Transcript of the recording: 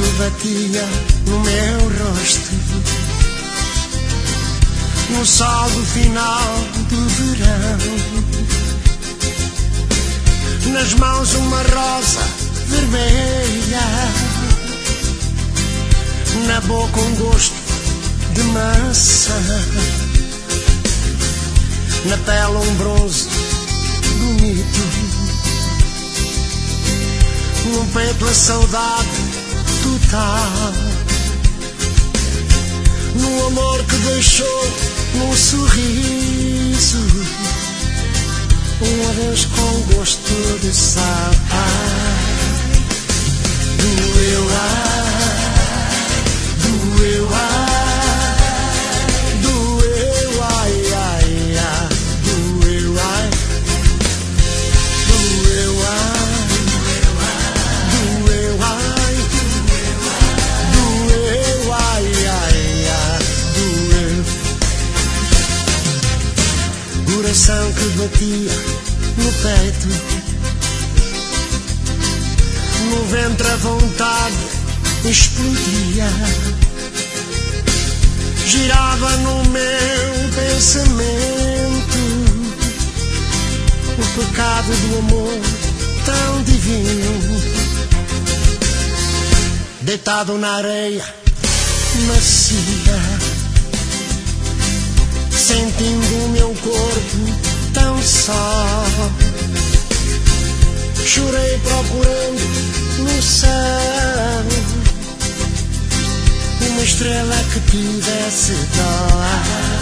vento batia no meu rosto, no sol do final do verão. Nas mãos uma rosa vermelha, na boca um gosto de maçã, na pele um bronze bonito, num peito a saudade total, no amor que deixou num sorriso um adeus com gosto de sal. Doeu, doeu, doeu, ai, ai, ai, doeu, ai, doeu, doeu, ai, doeu, ai, ai, ai, doeu. Coração que batia no peito, no ventre a vontade explodia, girava no meu pensamento o pecado do amor tão divino, deitado na areia macia, sentindo o meu corpo tão só. Chorei procurando no céu uma estrela que tivesse dó.